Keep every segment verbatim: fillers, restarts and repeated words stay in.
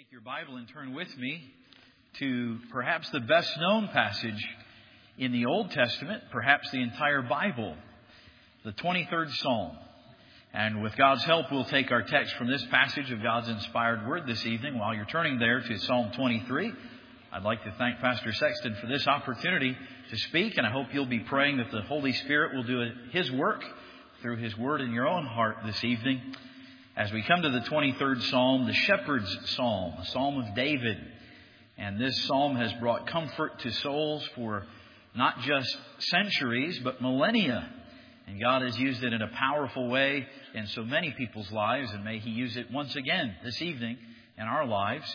Take your Bible and turn with me to perhaps the best known passage in the Old Testament, perhaps the entire Bible, the twenty-third Psalm. And with God's help, we'll take our text from this passage of God's inspired Word this evening. While you're turning there to Psalm twenty-three, I'd like to thank Pastor Sexton for this opportunity to speak, and I hope you'll be praying that the Holy Spirit will do His work through His Word in your own heart this evening. As we come to the twenty-third Psalm, the Shepherd's Psalm, a Psalm of David. And this Psalm has brought comfort to souls for not just centuries, but millennia. And God has used it in a powerful way in so many people's lives, and may He use it once again this evening in our lives.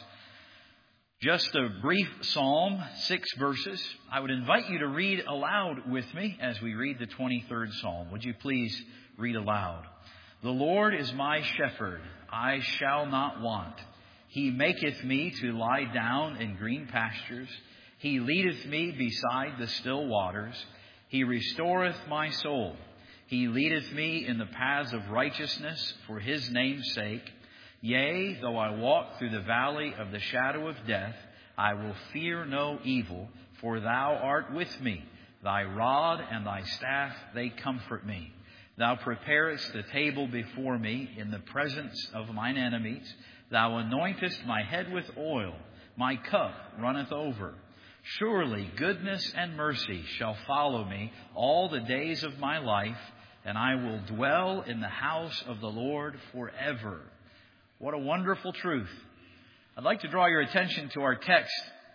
Just a brief psalm, six verses. I would invite you to read aloud with me as we read the twenty-third Psalm. Would you please read aloud? The Lord is my shepherd, I shall not want. He maketh me to lie down in green pastures. He leadeth me beside the still waters. He restoreth my soul. He leadeth me in the paths of righteousness for His name's sake. Yea, though I walk through the valley of the shadow of death, I will fear no evil, for Thou art with me. Thy rod and Thy staff, they comfort me. Thou preparest the table before me in the presence of mine enemies. Thou anointest my head with oil. My cup runneth over. Surely goodness and mercy shall follow me all the days of my life, and I will dwell in the house of the Lord forever. What a wonderful truth. I'd like to draw your attention to our text.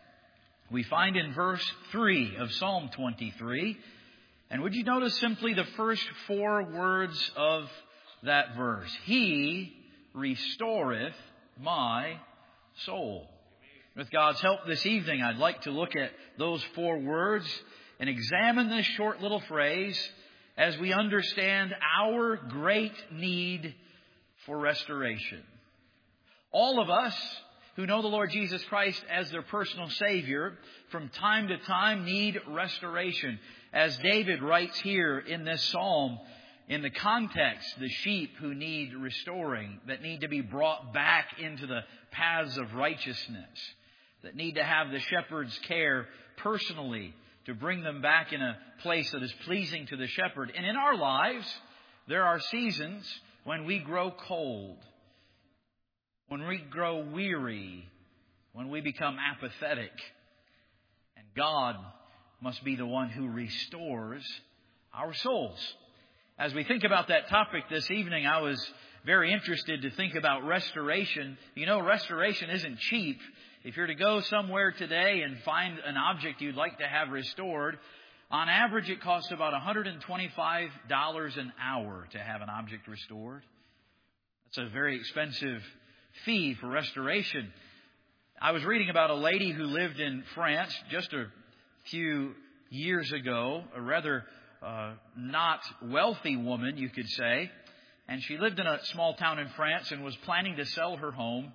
We find in verse three of Psalm twenty-three. And would you notice simply the first four words of that verse? He restoreth my soul. With God's help this evening, I'd like to look at those four words and examine this short little phrase as we understand our great need for restoration. All of us who know the Lord Jesus Christ as their personal Savior, from time to time need restoration. As David writes here in this psalm, in the context, the sheep who need restoring, that need to be brought back into the paths of righteousness, that need to have the shepherd's care personally to bring them back in a place that is pleasing to the shepherd. And in our lives, there are seasons when we grow cold, when we grow weary, when we become apathetic. And God must be the one who restores our souls. As we think about that topic this evening, I was very interested to think about restoration. You know, restoration isn't cheap. If you're to go somewhere today and find an object you'd like to have restored, on average it costs about one hundred twenty-five dollars an hour to have an object restored. That's a very expensive fee for restoration. I was reading about a lady who lived in France just a few years ago, a rather uh, not wealthy woman, you could say. And she lived in a small town in France and was planning to sell her home.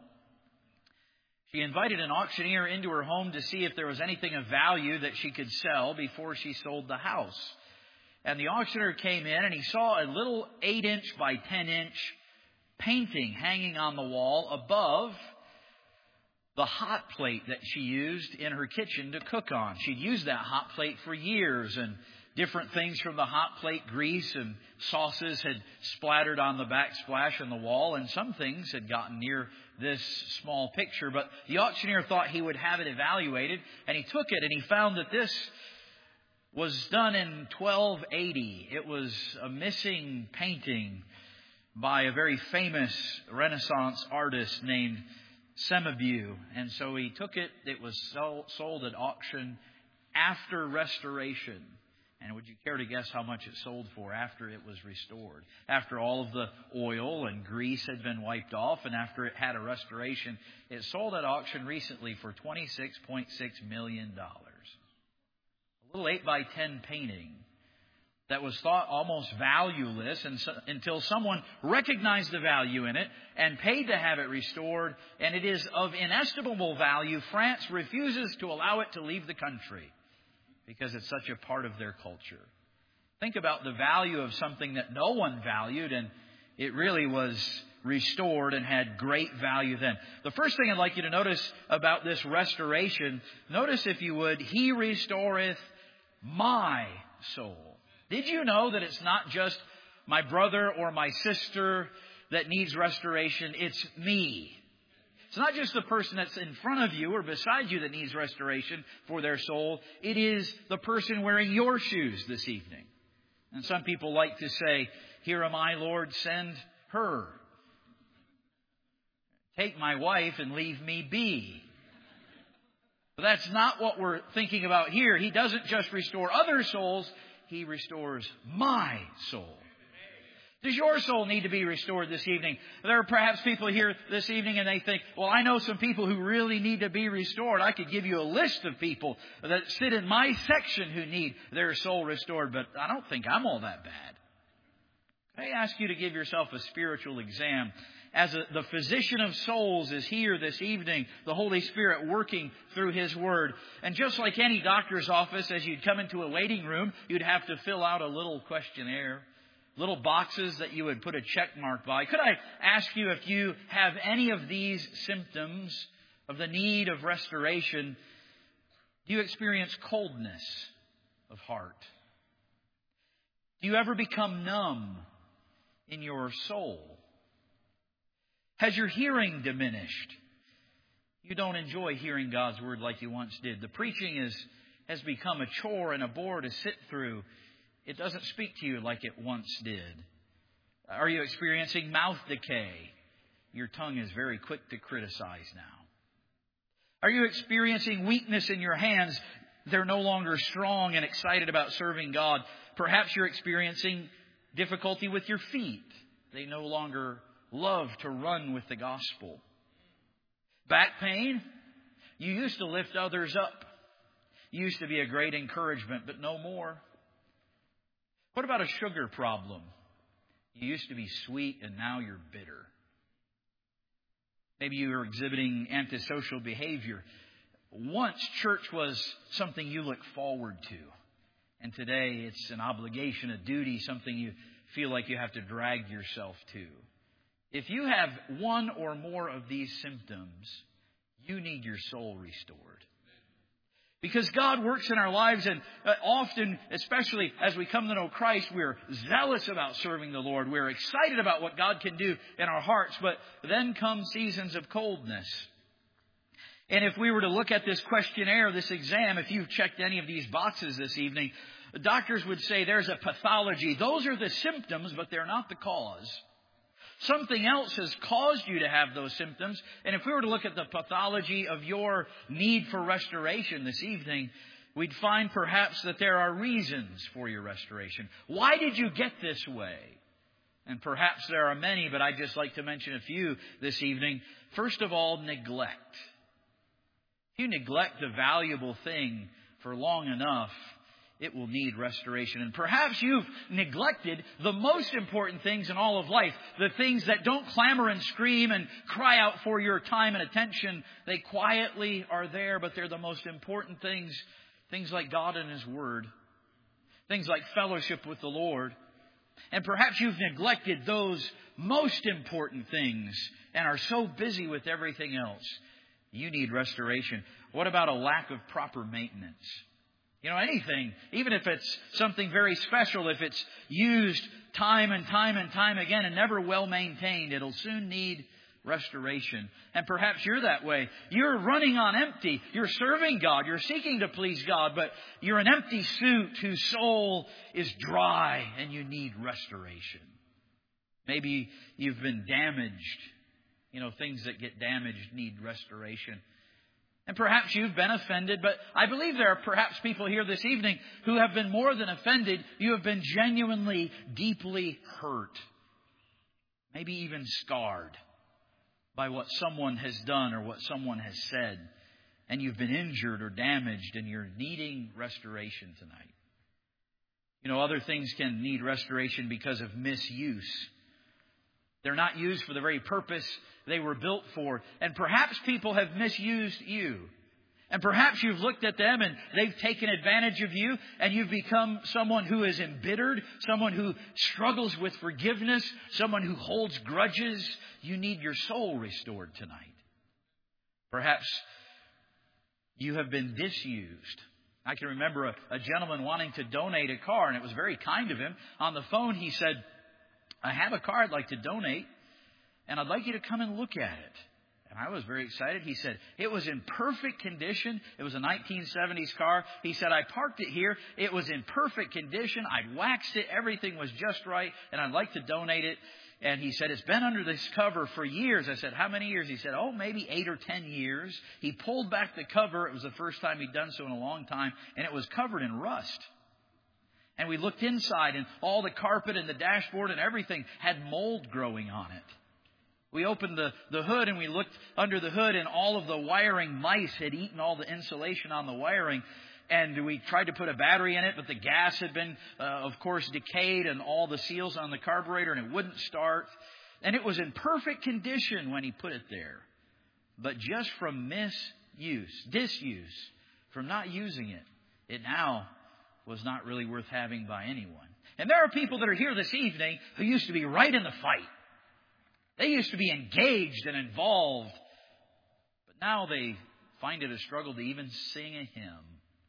She invited an auctioneer into her home to see if there was anything of value that she could sell before she sold the house. And the auctioneer came in and he saw a little eight inch by ten inch painting hanging on the wall above the hot plate that she used in her kitchen to cook on. She'd used that hot plate for years, and different things from the hot plate, grease and sauces, had splattered on the backsplash on the wall, and some things had gotten near this small picture. But the auctioneer thought he would have it evaluated, and he took it and he found that this was done in twelve eighty. It was a missing painting by a very famous Renaissance artist named Cimabue. And so he took it. It was sold at auction after restoration. And would you care to guess how much it sold for after it was restored? After all of the oil and grease had been wiped off, and after it had a restoration, it sold at auction recently for twenty-six point six million dollars. A little eight by ten painting that was thought almost valueless and so, until someone recognized the value in it and paid to have it restored. And it is of inestimable value. France refuses to allow it to leave the country because it's such a part of their culture. Think about the value of something that no one valued, and it really was restored and had great value then. The first thing I'd like you to notice about this restoration, notice if you would, He restoreth my soul. Did you know that it's not just my brother or my sister that needs restoration? It's me. It's not just the person that's in front of you or beside you that needs restoration for their soul. It is the person wearing your shoes this evening. And some people like to say, "Here am I, Lord, send her. Take my wife and leave me be." But that's not what we're thinking about here. He doesn't just restore other souls. He restores my soul. Does your soul need to be restored this evening? There are perhaps people here this evening and they think, well, I know some people who really need to be restored. I could give you a list of people that sit in my section who need their soul restored, but I don't think I'm all that bad. I ask you to give yourself a spiritual exam. As a, the physician of souls is here this evening, the Holy Spirit working through His Word. And just like any doctor's office, as you'd come into a waiting room, you'd have to fill out a little questionnaire. Little boxes that you would put a check mark by. Could I ask you if you have any of these symptoms of the need of restoration? Do you experience coldness of heart? Do you ever become numb in your soul? Has your hearing diminished? You don't enjoy hearing God's Word like you once did. The preaching is, has become a chore and a bore to sit through. It doesn't speak to you like it once did. Are you experiencing mouth decay? Your tongue is very quick to criticize now. Are you experiencing weakness in your hands? They're no longer strong and excited about serving God. Perhaps you're experiencing difficulty with your feet. They no longer love to run with the gospel. Back pain? You used to lift others up. You used to be a great encouragement, but no more. What about a sugar problem? You used to be sweet and now you're bitter. Maybe you are exhibiting antisocial behavior. Once church was something you look forward to. And today it's an obligation, a duty, something you feel like you have to drag yourself to. If you have one or more of these symptoms, you need your soul restored. Because God works in our lives, and often, especially as we come to know Christ, we're zealous about serving the Lord. We're excited about what God can do in our hearts. But then come seasons of coldness. And if we were to look at this questionnaire, this exam, if you've checked any of these boxes this evening, the doctors would say there's a pathology. Those are the symptoms, but they're not the cause. Something else has caused you to have those symptoms. And if we were to look at the pathology of your need for restoration this evening, we'd find perhaps that there are reasons for your restoration. Why did you get this way? And perhaps there are many, but I'd just like to mention a few this evening. First of all, neglect. If you neglect a valuable thing for long enough, it will need restoration. And perhaps you've neglected the most important things in all of life. The things that don't clamor and scream and cry out for your time and attention. They quietly are there, but they're the most important things. Things like God and His Word. Things like fellowship with the Lord. And perhaps you've neglected those most important things and are so busy with everything else. You need restoration. What about a lack of proper maintenance? You know, anything, even if it's something very special, if it's used time and time and time again and never well maintained, it'll soon need restoration. And perhaps you're that way. You're running on empty. You're serving God. You're seeking to please God, but you're an empty suit whose soul is dry and you need restoration. Maybe you've been damaged. You know, things that get damaged need restoration. And perhaps you've been offended, but I believe there are perhaps people here this evening who have been more than offended. You have been genuinely, deeply hurt. Maybe even scarred by what someone has done or what someone has said. And you've been injured or damaged and you're needing restoration tonight. You know, other things can need restoration because of misuse. They're not used for the very purpose they were built for. And perhaps people have misused you. And perhaps you've looked at them and they've taken advantage of you and you've become someone who is embittered, someone who struggles with forgiveness, someone who holds grudges. You need your soul restored tonight. Perhaps you have been disused. I can remember a, a gentleman wanting to donate a car, and it was very kind of him. On the phone, he said, I have a car I'd like to donate, and I'd like you to come and look at it. And I was very excited. He said, it was in perfect condition. It was a nineteen seventies car. He said, I parked it here. It was in perfect condition. I'd waxed it. Everything was just right. And I'd like to donate it. And he said, it's been under this cover for years. I said, how many years? He said, oh, maybe eight or ten years. He pulled back the cover. It was the first time he'd done so in a long time. And it was covered in rust. And we looked inside, and all the carpet and the dashboard and everything had mold growing on it. We opened the, the hood and we looked under the hood, and all of the wiring, mice had eaten all the insulation on the wiring. And we tried to put a battery in it, but the gas had been, uh, of course, decayed, and all the seals on the carburetor, and it wouldn't start. And it was in perfect condition when he put it there. But just from misuse, disuse, from not using it, it now was not really worth having by anyone. And there are people that are here this evening who used to be right in the fight. They used to be engaged and involved, but now they find it a struggle to even sing a hymn,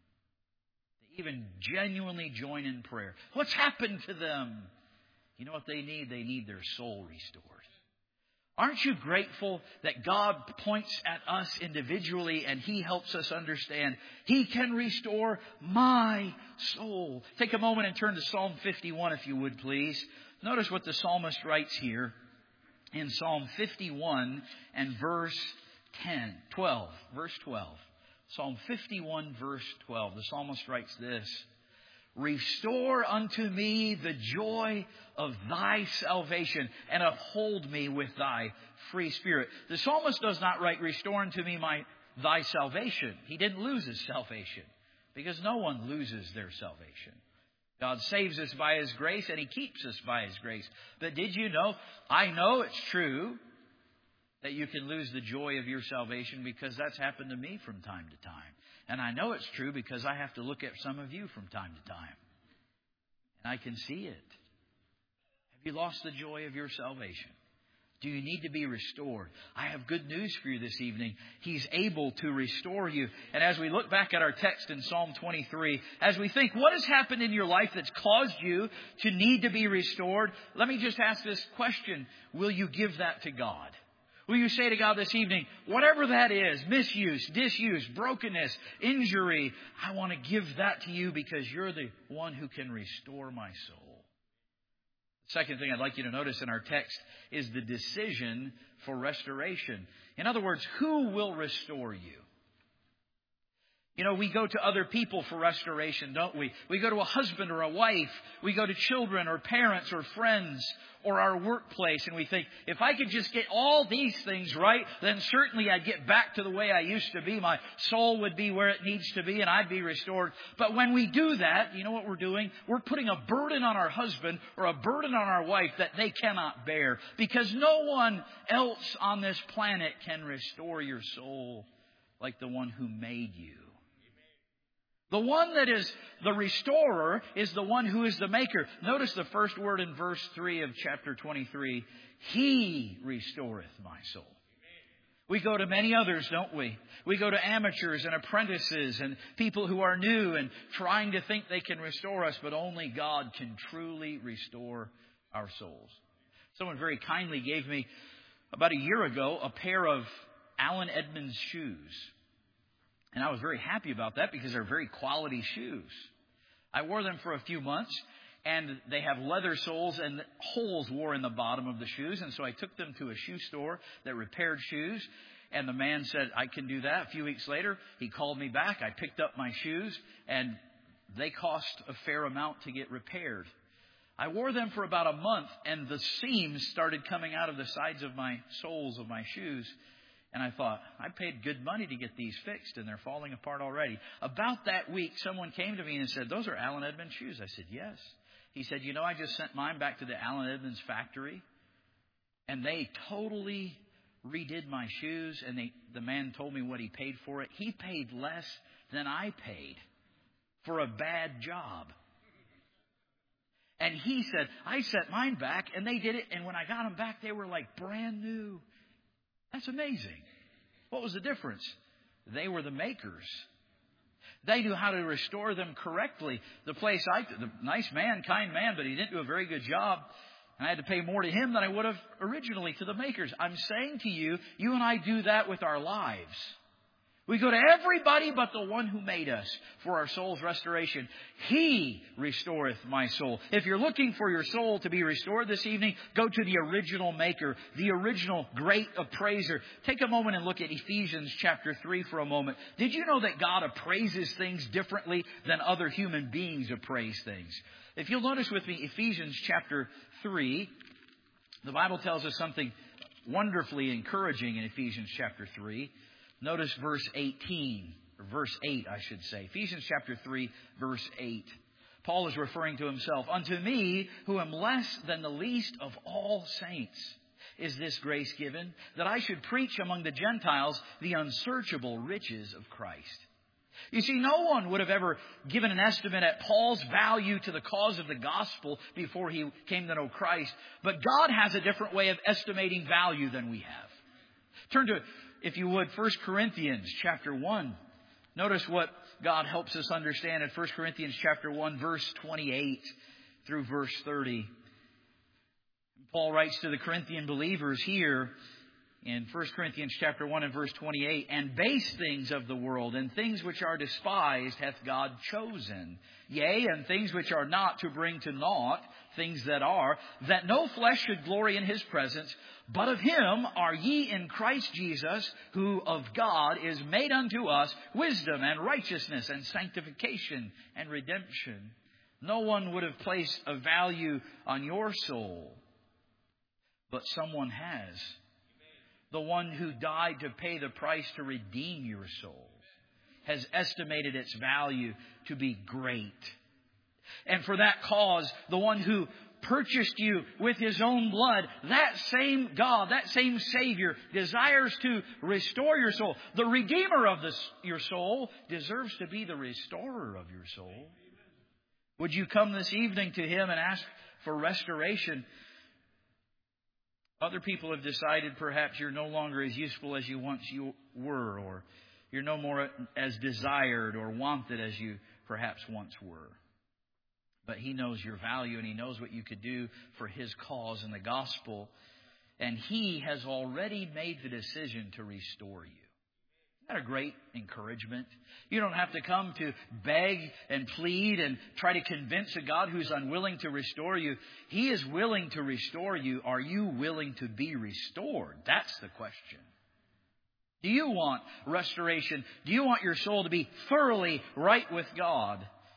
to even genuinely join in prayer. What's happened to them? You know what they need? They need their soul restored. Aren't you grateful that God points at us individually and He helps us understand He can restore my soul? Take a moment and turn to Psalm fifty-one, if you would, please. Notice what the psalmist writes here. In Psalm fifty-one and verse ten, twelve, verse twelve. Psalm fifty-one, verse twelve. The psalmist writes this. Restore unto me the joy of thy salvation, and uphold me with thy free spirit. The psalmist does not write, restore unto me my thy salvation. He didn't lose his salvation, because no one loses their salvation. God saves us by His grace, and He keeps us by His grace. But did you know, I know it's true that you can lose the joy of your salvation, because that's happened to me from time to time. And I know it's true because I have to look at some of you from time to time. And I can see it. Have you lost the joy of your salvation? Do you need to be restored? I have good news for you this evening. He's able to restore you. And as we look back at our text in Psalm twenty-three, as we think, what has happened in your life that's caused you to need to be restored? Let me just ask this question. Will you give that to God? Will you say to God this evening, whatever that is, misuse, disuse, brokenness, injury, I want to give that to you because you're the one who can restore my soul. Second thing I'd like you to notice in our text is the decision for restoration. In other words, who will restore you? You know, we go to other people for restoration, don't we? We go to a husband or a wife. We go to children or parents or friends or our workplace. And we think, if I could just get all these things right, then certainly I'd get back to the way I used to be. My soul would be where it needs to be and I'd be restored. But when we do that, you know what we're doing? We're putting a burden on our husband or a burden on our wife that they cannot bear. Because no one else on this planet can restore your soul like the one who made you. The one that is the restorer is the one who is the maker. Notice the first word in verse three of chapter twenty-three. He restoreth my soul. We go to many others, don't we? We go to amateurs and apprentices and people who are new and trying to think they can restore us, but only God can truly restore our souls. Someone very kindly gave me, about a year ago, a pair of Allen Edmonds shoes. And I was very happy about that because they're very quality shoes. I wore them for a few months, and they have leather soles and holes wore in the bottom of the shoes. And so I took them to a shoe store that repaired shoes. And the man said, I can do that. A few weeks later, he called me back. I picked up my shoes, and they cost a fair amount to get repaired. I wore them for about a month, and the seams started coming out of the sides of my soles of my shoes. And I thought, I paid good money to get these fixed, and they're falling apart already. About that week, someone came to me and said, those are Allen Edmonds shoes. I said, yes. He said, you know, I just sent mine back to the Allen Edmonds factory, and they totally redid my shoes, and they the man told me what he paid for it. He paid less than I paid for a bad job. And he said, I sent mine back and they did it. And when I got them back, they were like brand new. That's amazing. What was the difference? They were the makers. They knew how to restore them correctly. The place I, the nice man, kind man, but he didn't do a very good job. And I had to pay more to him than I would have originally to the makers. I'm saying to you, you and I do that with our lives. We go to everybody but the one who made us for our soul's restoration. He restoreth my soul. If you're looking for your soul to be restored this evening, go to the original maker, the original great appraiser. Take a moment and look at Ephesians chapter three for a moment. Did you know that God appraises things differently than other human beings appraise things? If you'll notice with me, Ephesians chapter three, the Bible tells us something wonderfully encouraging in Ephesians chapter three. Notice verse eighteen, or verse eight, I should say. Ephesians chapter three, verse eight. Paul is referring to himself. Unto me, who am less than the least of all saints, is this grace given, that I should preach among the Gentiles the unsearchable riches of Christ. You see, no one would have ever given an estimate at Paul's value to the cause of the gospel before he came to know Christ. But God has a different way of estimating value than we have. Turn to, if you would, First Corinthians chapter one. Notice what God helps us understand in First Corinthians chapter one, verse twenty-eight through verse thirty. Paul writes to the Corinthian believers here in First Corinthians chapter one and verse twenty-eight, and base things of the world and things which are despised hath God chosen, yea, and things which are not, to bring to naught things that are, that no flesh should glory in his presence. But of him are ye in Christ Jesus, who of God is made unto us wisdom and righteousness and sanctification and redemption. No one would have placed a value on your soul, but someone has. The one who died to pay the price to redeem your soul has estimated its value to be great. And for that cause, the one who purchased you with his own blood, that same God, that same Savior desires to restore your soul. The Redeemer of this, your soul deserves to be the restorer of your soul. Would you come this evening to him and ask for restoration? Other people have decided perhaps you're no longer as useful as you once you were, or you're no more as desired or wanted as you perhaps once were. But he knows your value, and he knows what you could do for his cause in the gospel. And he has already made the decision to restore you. Isn't that a great encouragement? You don't have to come to beg and plead and try to convince a God who's unwilling to restore you. He is willing to restore you. Are you willing to be restored? That's the question. Do you want restoration? Do you want your soul to be thoroughly right with God?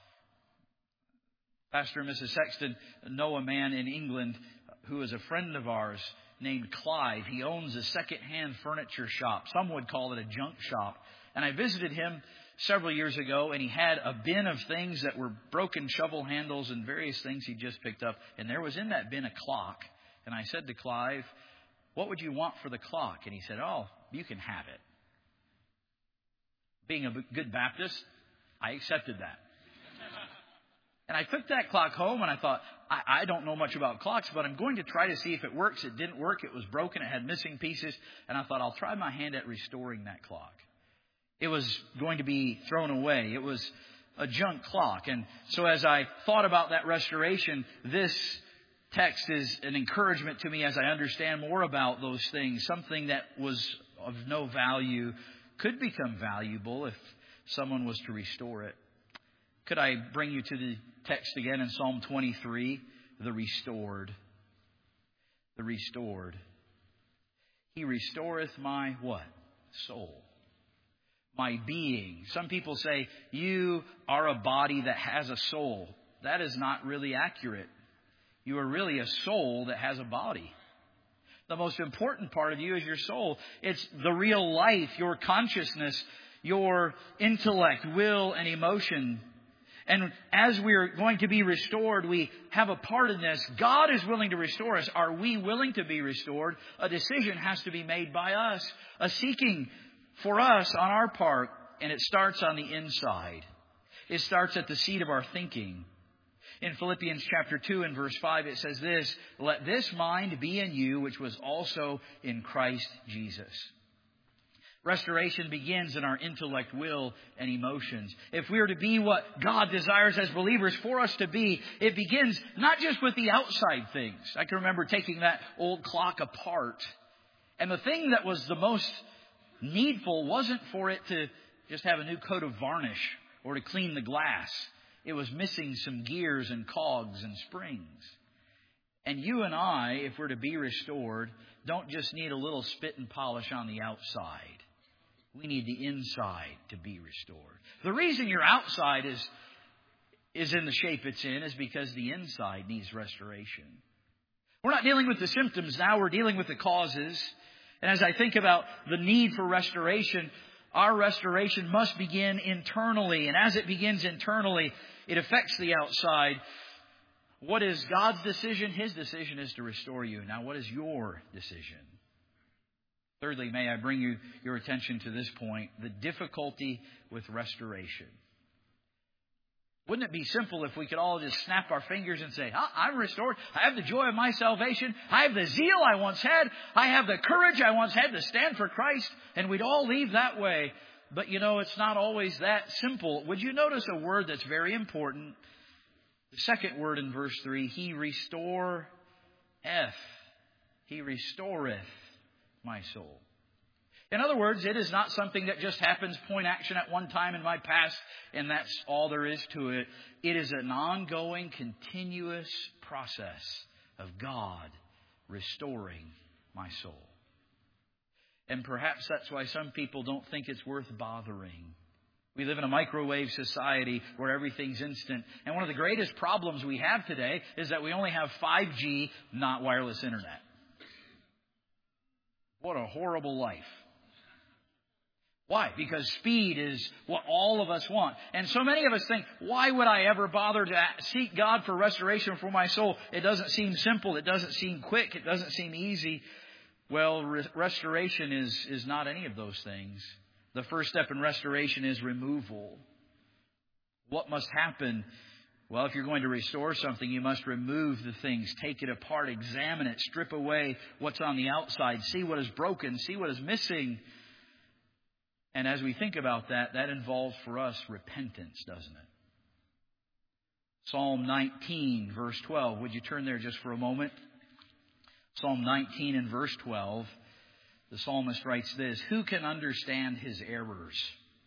Pastor and Missus Sexton know a man in England who is a friend of ours named Clive. He owns a second-hand furniture shop. Some would call it a junk shop. And I visited him several years ago, and he had a bin of things that were broken shovel handles and various things he just picked up. And there was in that bin a clock. And I said to Clive, what would you want for the clock? And he said, oh, you can have it. Being a good Baptist, I accepted that. And I took that clock home and I thought, I, I don't know much about clocks, but I'm going to try to see if it works. It didn't work. It was broken. It had missing pieces. And I thought, I'll try my hand at restoring that clock. It was going to be thrown away. It was a junk clock. And so as I thought about that restoration, this text is an encouragement to me as I understand more about those things. Something that was of no value could become valuable if someone was to restore it. Could I bring you to the text again in Psalm twenty-three? The restored. The restored. He restoreth my what? Soul. My being. Some people say, you are a body that has a soul. That is not really accurate. You are really a soul that has a body. The most important part of you is your soul. It's the real life, your consciousness, your intellect, will, and emotion. And as we are going to be restored, we have a part in this. God is willing to restore us. Are we willing to be restored? A decision has to be made by us. A seeking For us, on our part, and it starts on the inside. It starts at the seat of our thinking. In Philippians chapter two and verse five, it says this, "Let this mind be in you, which was also in Christ Jesus." Restoration begins in our intellect, will, and emotions. If we are to be what God desires as believers for us to be, it begins not just with the outside things. I can remember taking that old clock apart. And the thing that was the most needful wasn't for it to just have a new coat of varnish or to clean the glass. It was missing some gears and cogs and springs. And you and I, if we're to be restored, don't just need a little spit and polish on the outside. We need the inside to be restored. The reason your outside is, is in the shape it's in is because the inside needs restoration. We're not dealing with the symptoms now, we're dealing with the causes. And as I think about the need for restoration, our restoration must begin internally. And as it begins internally, it affects the outside. What is God's decision? His decision is to restore you. Now, what is your decision? Thirdly, may I bring you your attention to this point, the difficulty with restoration. Wouldn't it be simple if we could all just snap our fingers and say, I'm restored. I have the joy of my salvation. I have the zeal I once had. I have the courage I once had to stand for Christ. And we'd all leave that way. But you know, it's not always that simple. Would you notice a word that's very important? The second word in verse three, He restoreth. He restoreth my soul. In other words, it is not something that just happens point action at one time in my past and that's all there is to it. It is an ongoing, continuous process of God restoring my soul. And perhaps that's why some people don't think it's worth bothering. We live in a microwave society where everything's instant. And one of the greatest problems we have today is that we only have five G, not wireless internet. What a horrible life. Why? Because speed is what all of us want. And so many of us think, why would I ever bother to seek God for restoration for my soul? It doesn't seem simple. It doesn't seem quick. It doesn't seem easy. Well, re- restoration is, is not any of those things. The first step in restoration is removal. What must happen? Well, if you're going to restore something, you must remove the things, take it apart, examine it, strip away what's on the outside, see what is broken, see what is missing. And as we think about that, that involves for us repentance, doesn't it? Psalm nineteen, verse twelve. Would you turn there just for a moment? Psalm nineteen and verse twelve. The psalmist writes this, "Who can understand his errors?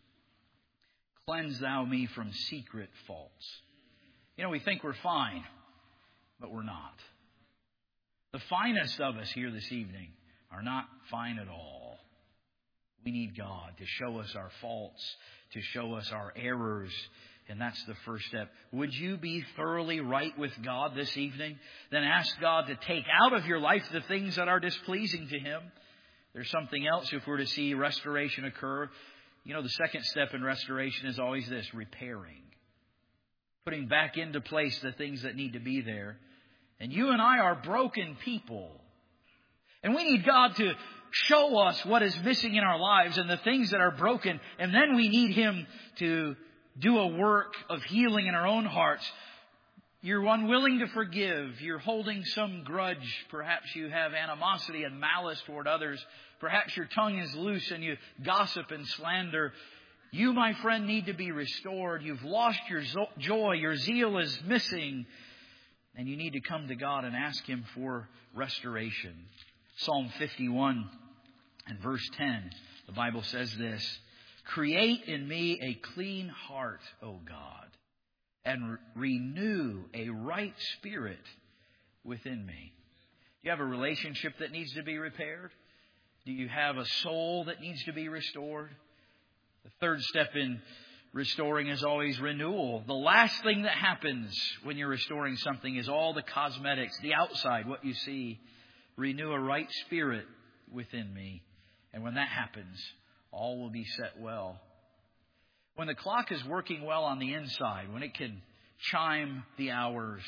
Cleanse thou me from secret faults." You know, we think we're fine, but we're not. The finest of us here this evening are not fine at all. We need God to show us our faults, to show us our errors, and that's the first step. Would you be thoroughly right with God this evening? Then ask God to take out of your life the things that are displeasing to Him. There's something else if we're to see restoration occur. You know, the second step in restoration is always this, repairing. Putting back into place the things that need to be there. And you and I are broken people. And we need God to show us what is missing in our lives and the things that are broken. And then we need Him to do a work of healing in our own hearts. You're unwilling to forgive. You're holding some grudge. Perhaps you have animosity and malice toward others. Perhaps your tongue is loose and you gossip and slander. You, my friend, need to be restored. You've lost your joy. Your zeal is missing. And you need to come to God and ask Him for restoration. Psalm fifty-one and verse ten, the Bible says this, "Create in me a clean heart, O God, and re- renew a right spirit within me." Do you have a relationship that needs to be repaired? Do you have a soul that needs to be restored? The third step in restoring is always renewal. The last thing that happens when you're restoring something is all the cosmetics, the outside, what you see. Renew a right spirit within me. And when that happens, all will be set well. When the clock is working well on the inside, when it can chime the hours,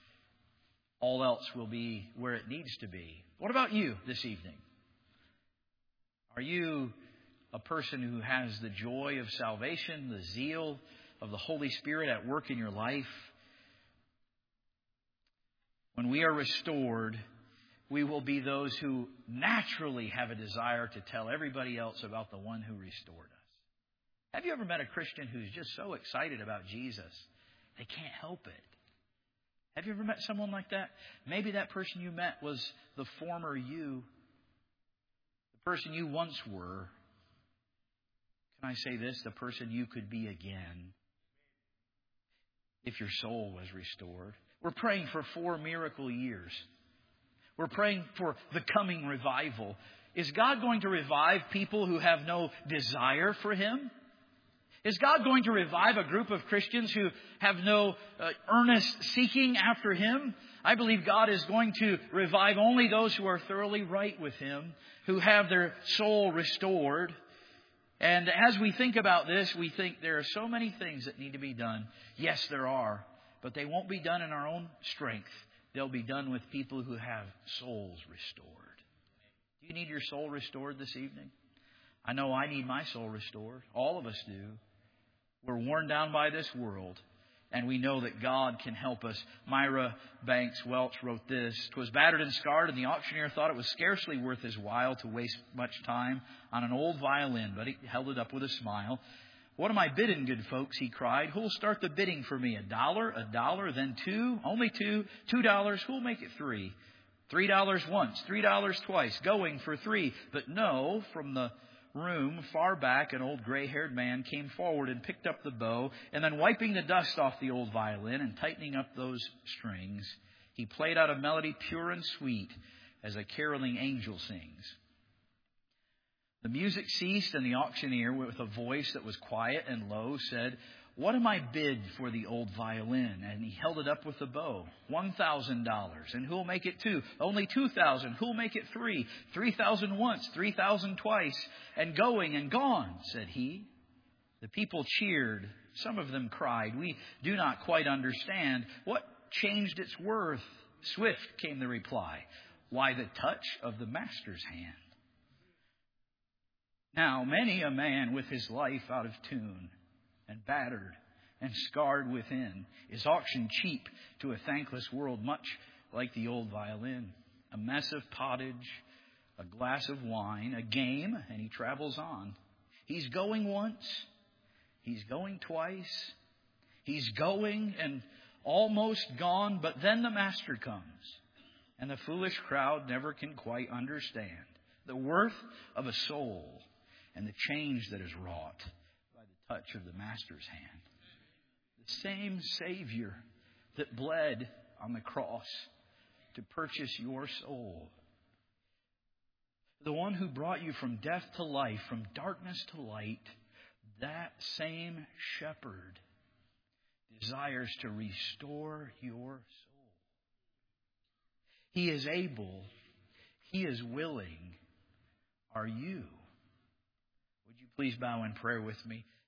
all else will be where it needs to be. What about you this evening? Are you a person who has the joy of salvation, the zeal of the Holy Spirit at work in your life. When we are restored, we will be those who naturally have a desire to tell everybody else about the one who restored us. Have you ever met a Christian who's just so excited about Jesus, they can't help it? Have you ever met someone like that? Maybe that person you met was the former you, the person you once were. Can I say this? The person you could be again if your soul was restored. We're praying for four miracle years. We're praying for the coming revival. Is God going to revive people who have no desire for Him? Is God going to revive a group of Christians who have no uh, earnest seeking after Him? I believe God is going to revive only those who are thoroughly right with Him, who have their soul restored. And as we think about this, we think there are so many things that need to be done. Yes, there are. But they won't be done in our own strength. They'll be done with people who have souls restored. Do you need your soul restored this evening? I know I need my soul restored. All of us do. We're worn down by this world, and we know that God can help us. Myra Banks Welch wrote this: "'Twas battered and scarred, and the auctioneer thought it was scarcely worth his while to waste much time on an old violin, but he held it up with a smile. What am I bidding, good folks?" he cried. "Who'll start the bidding for me? A dollar, a dollar, then two, only two, two dollars. Who'll make it three? Three dollars once, three dollars twice, going for three." But no, from the room far back, an old gray-haired man came forward and picked up the bow, and then wiping the dust off the old violin and tightening up those strings, he played out a melody pure and sweet as a caroling angel sings. The music ceased, and the auctioneer, with a voice that was quiet and low, said, "What am I bid for the old violin?" And he held it up with the bow. One thousand dollars. "And who'll make it two?" "Only two thousand. Who'll make it three?" Three thousand once, three thousand twice, and going and gone, said he. The people cheered. Some of them cried, "We do not quite understand. What changed its worth?" Swift came the reply, "Why, the touch of the master's hand." Now, many a man with his life out of tune and battered and scarred within is auctioned cheap to a thankless world, much like the old violin. A mess of pottage, a glass of wine, a game, and he travels on. He's going once, he's going twice, he's going and almost gone, but then the master comes, and the foolish crowd never can quite understand the worth of a soul and the change that is wrought by the touch of the master's hand. The same Savior that bled on the cross to purchase your soul. The one who brought you from death to life, from darkness to light, that same shepherd desires to restore your soul. He is able. He is willing. Are you? Would you please bow in prayer with me?